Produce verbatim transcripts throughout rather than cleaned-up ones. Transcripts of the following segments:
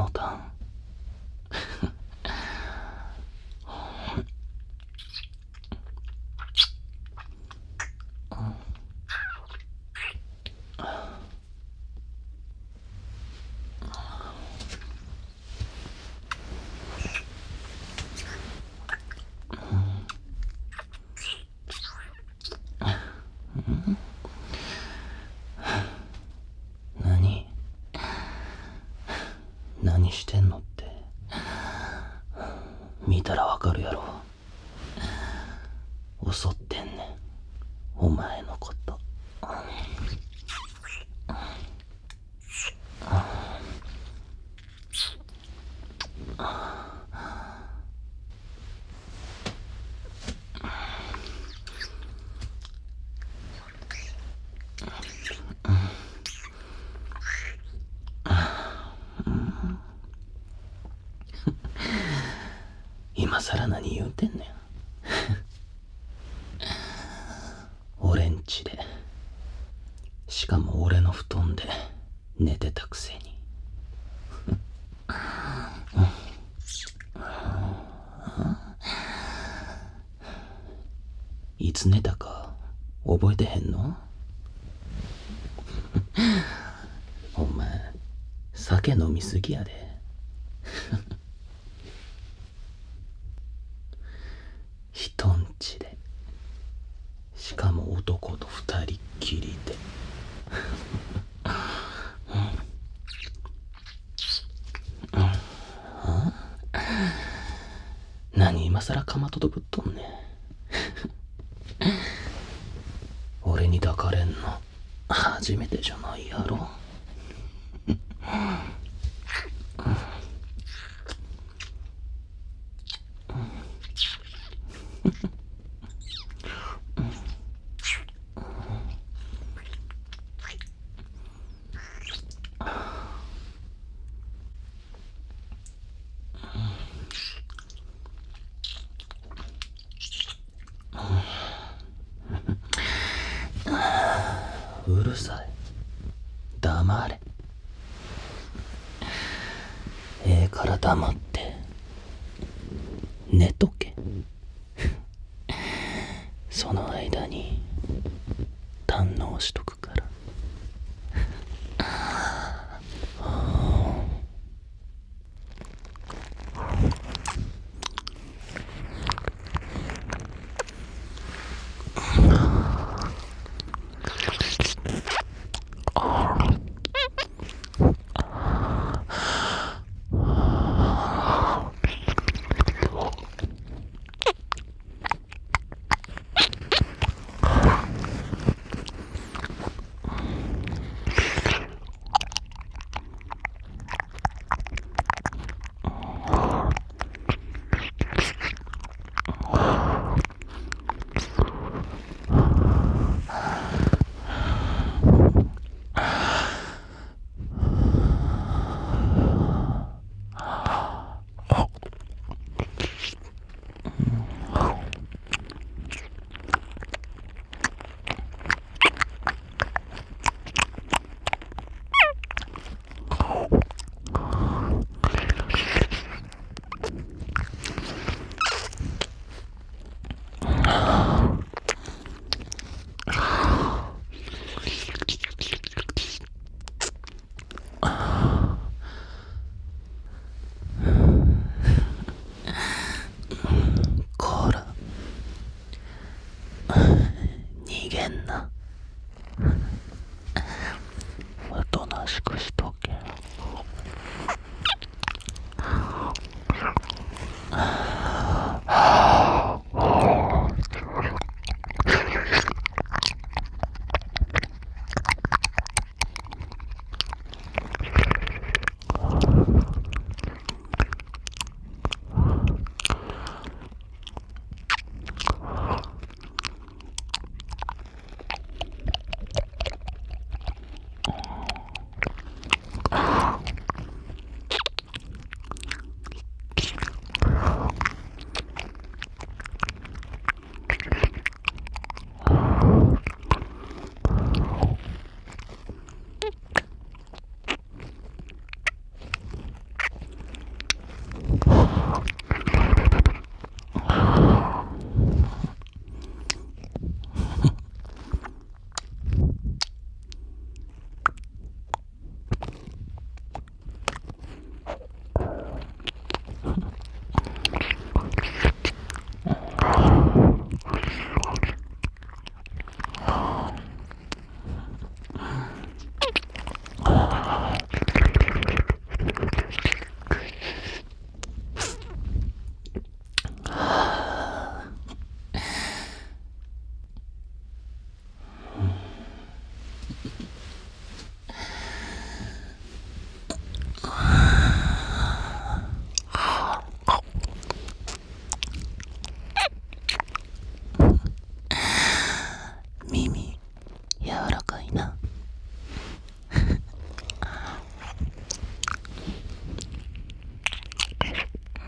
のたん。何何してんのって。見たらわかるやろ。襲ってんねん、お前のこと。今さら何言うてんねん。俺んちで、しかも俺の布団で寝てたくせに。いつ寝たか覚えてへんの？お前酒飲みすぎやで。人んちで、しかも男と二人っきりで。何今さらかまととぶっとんねん。俺に抱かれんの初めてじゃないやろ。うるさい、黙れ。ええから黙って寝とけ。その間に堪能しとくから。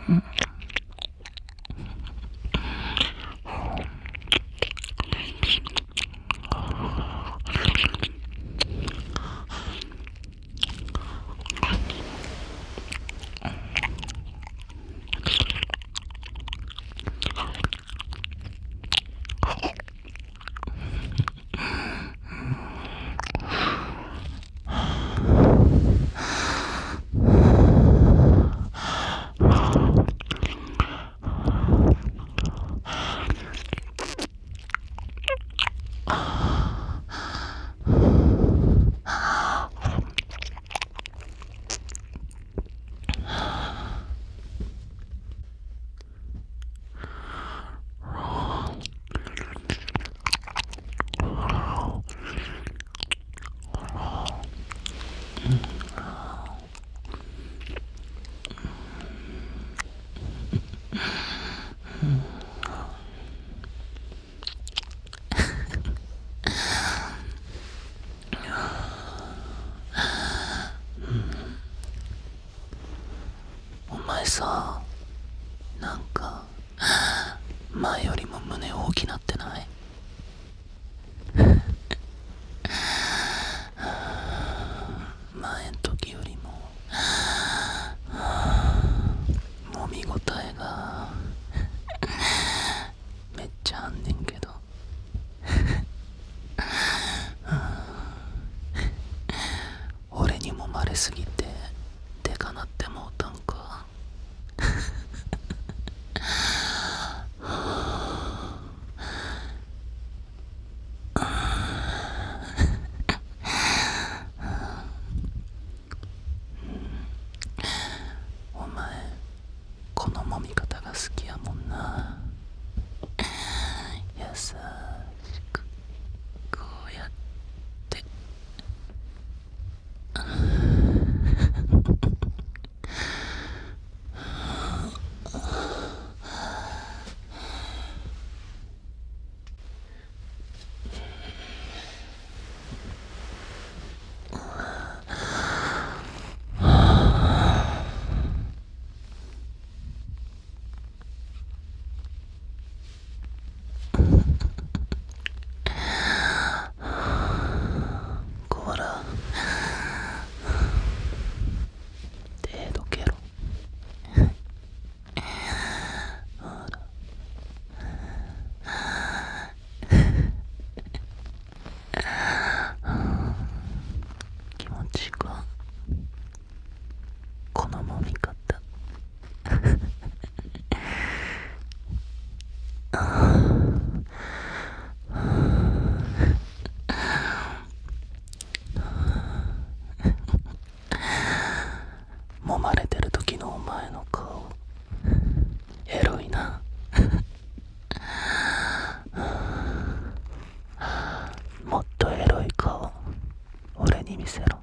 お前さ、なんか前よりも胸大きなってない？前ん時よりももみごたえがめっちゃあんねんけど俺にもまれすぎてでかなってもうたんか。お前この揉み方が好きやもんな。優しくこうやってこら手どけろ。ほら気持ちいいかこの揉み方。揉まれてる時のお前の顔エロいな。もっとエロい顔俺に見せろ。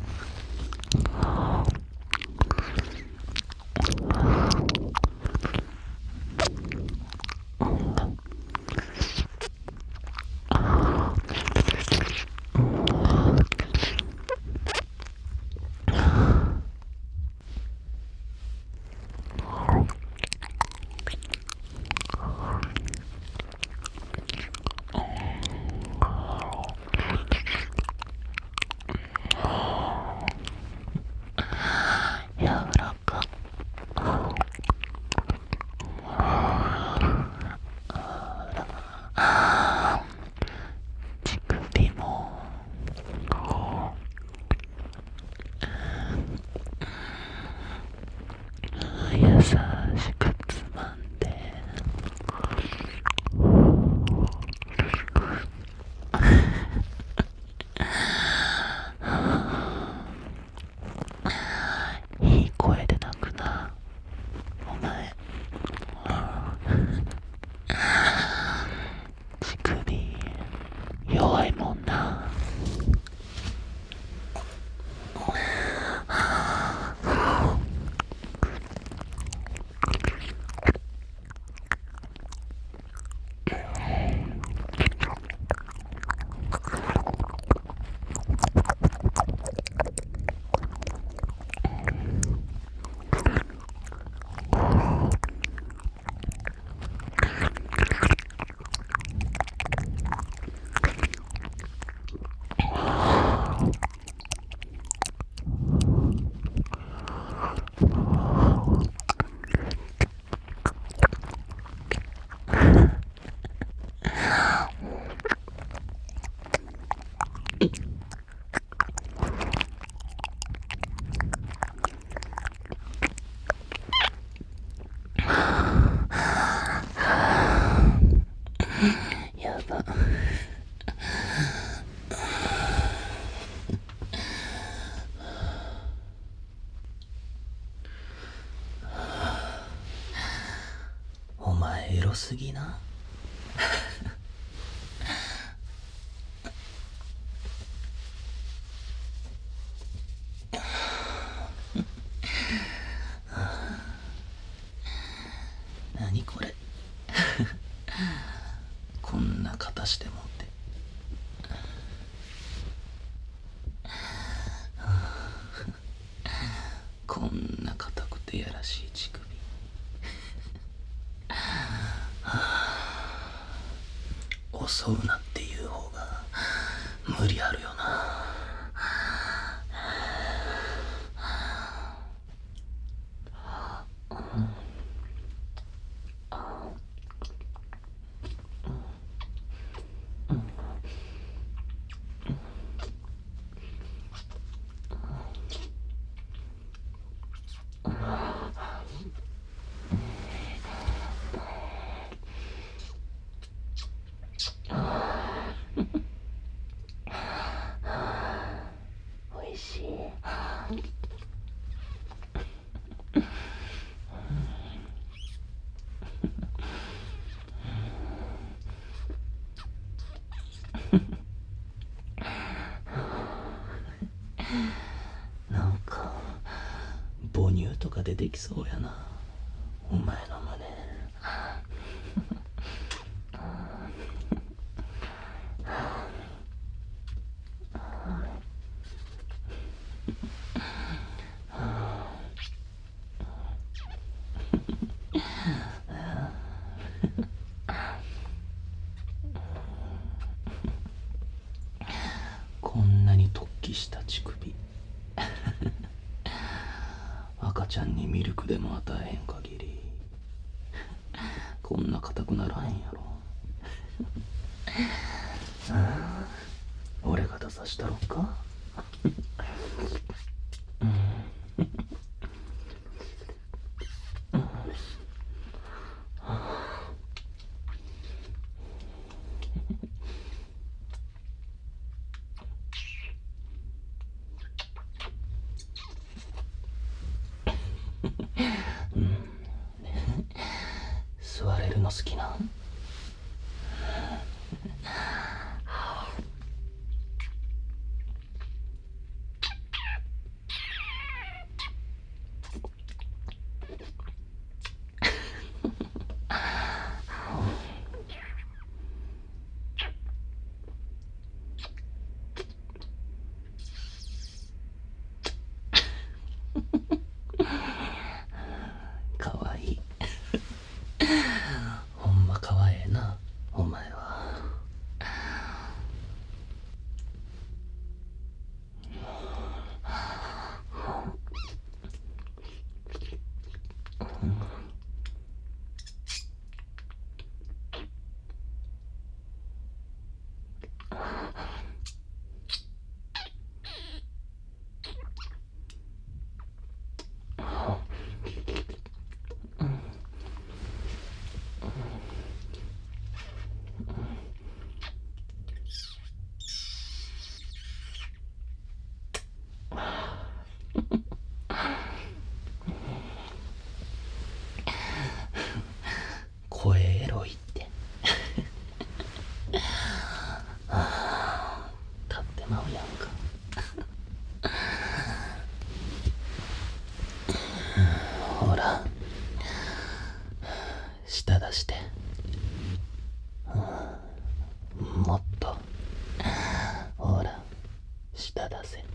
柔らか乳首も優しくつまんでいい声で泣くなお前。乳首弱いもんな。 強すぎな。何これ。こんな肩してもって。こんな硬くてやらしい乳首。襲うなっていう方が無理あるよな。おいしい。なんか母乳とか出てきそうやな、お前の胸。こんなに突起した乳首。赤ちゃんにミルクでも与えへん限りこんな硬くならへんやろ。俺が出さしたろっか。座れるの好きなん？かわいい。ほんまかわええな、お前は。声エロいって。立ってまうやんか。ほら舌出して。もっと。ほら舌出せ。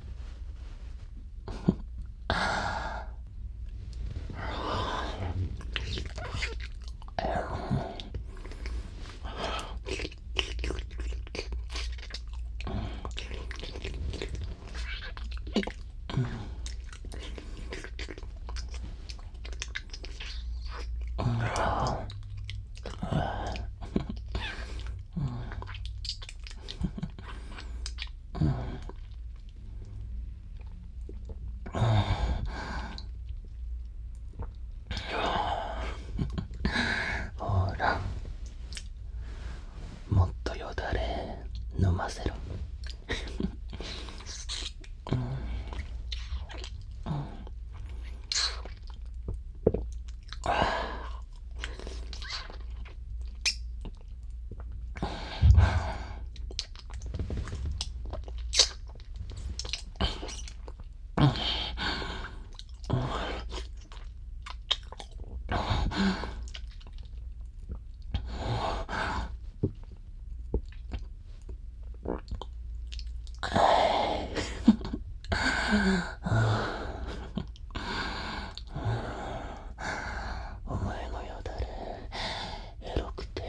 お前のよだれエロくて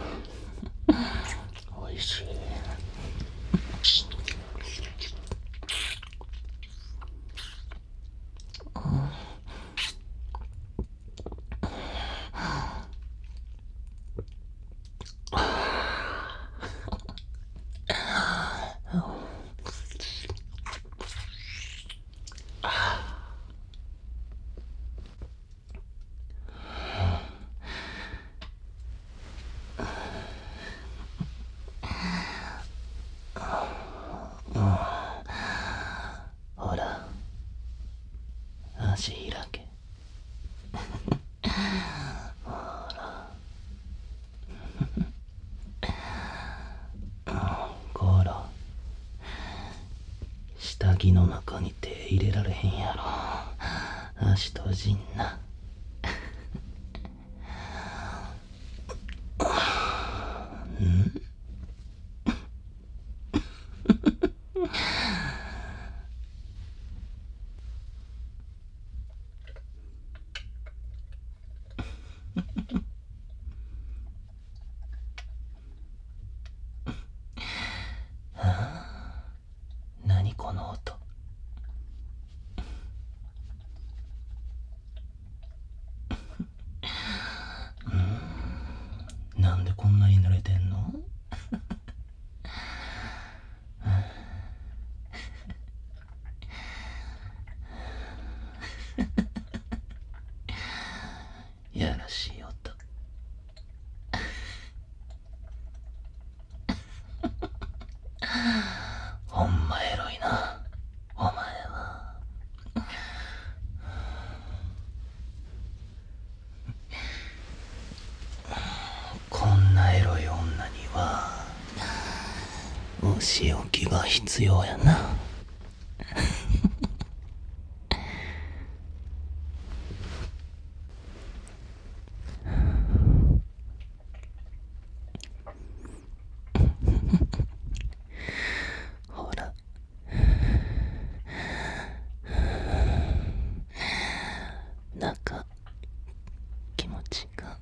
おいしい。ほら、足開け。ほら、こら、下着の中に手入れられへんやろ。足閉じんな。ん何この音。なんでこんなに濡れてんの？やらしい音。ほんまエロいな、お前は。こんなエロい女にはお仕置きが必要やな。ほら、中気持ちが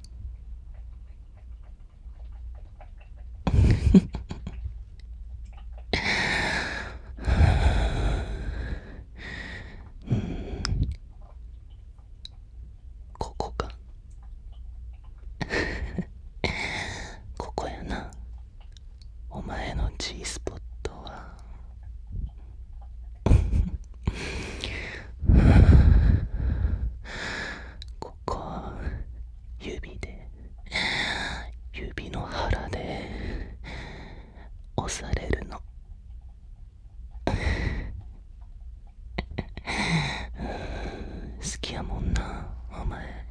ここか。ここやな、お前の G スポットは。ここ指で指の腹で押されるの。好きやもんな、お前。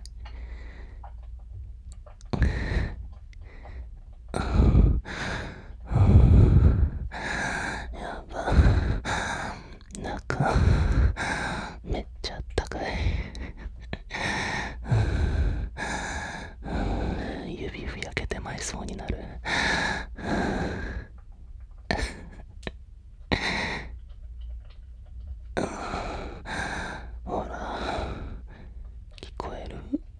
やば、中めっちゃあったかい。指ふやけてまいそうになる。ほら、聞こえる？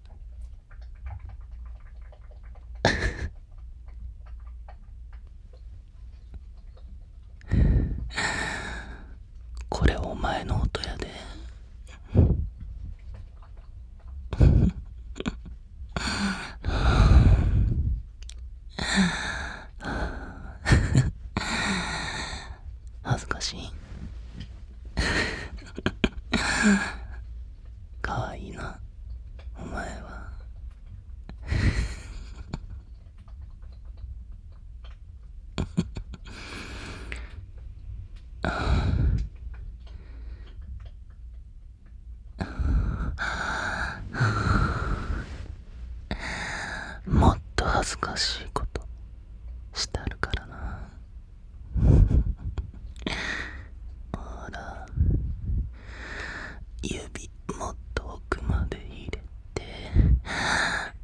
これお前の音やで。恥ずかしい。かわいいな、お前は。もっと恥ずかしいことしてあるからな。ほら、指もっと奥まで入れて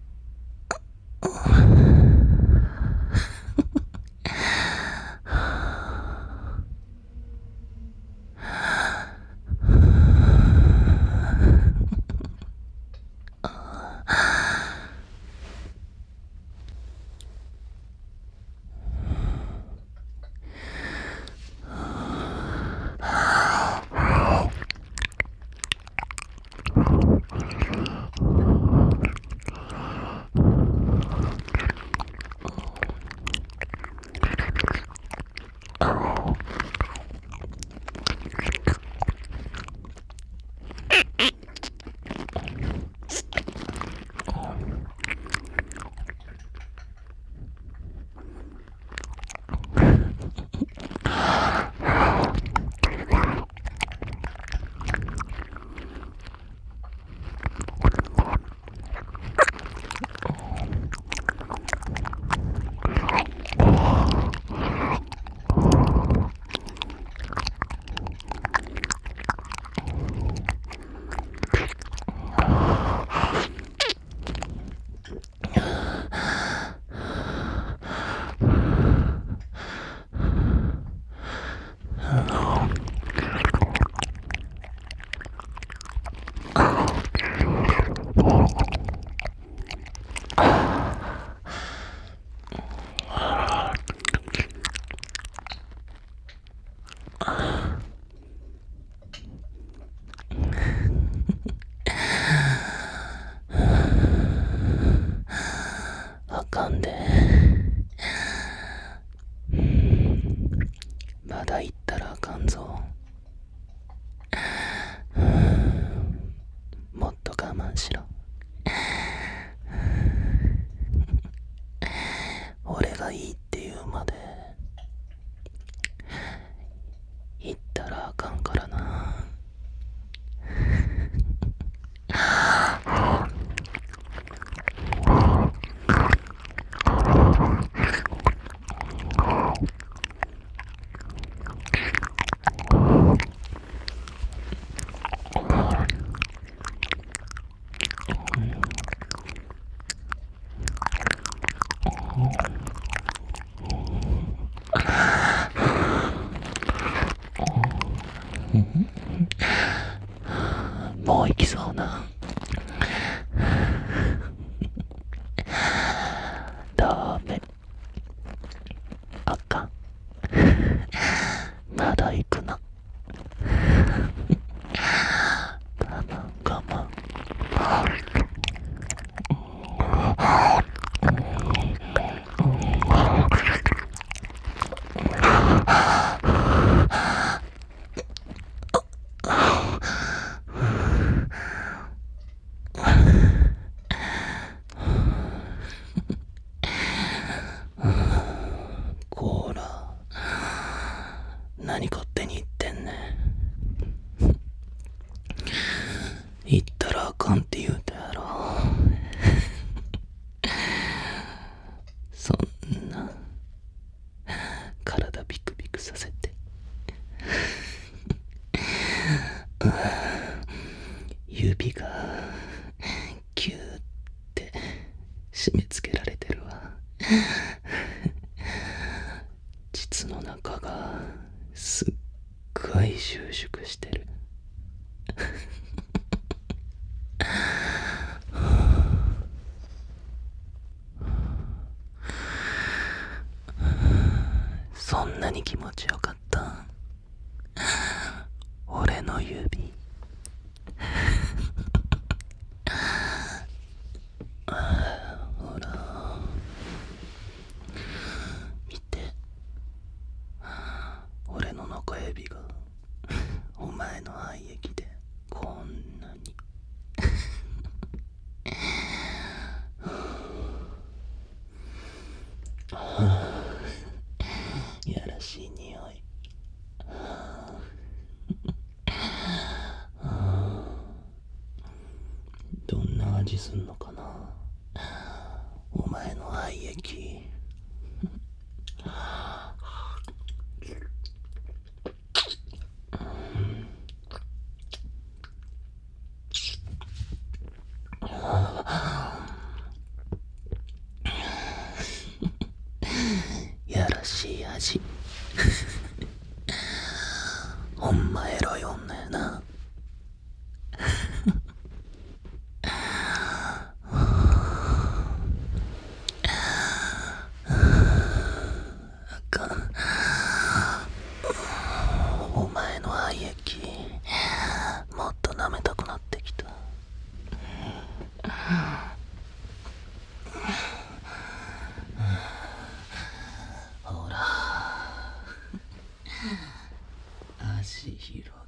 そうな。ダメ、あかん、まだ行くな。我慢我慢。こら、何勝手に言ってんねん。言ったらあかんって言うたやろ。そんな体ビクビクさせて指がキューって締め付けられてるわ。膣の中がすっごい収縮してる。そんなに気持ちよかった？俺の指。ほら見て、俺の中指がお前の愛液でこんなにやらしい匂い。どんな味すんのかな、お前の愛液。やらしい味。ほんまエロい女やな。あかん、お前の愛液もっと舐めたくなってきた。ほら足広い。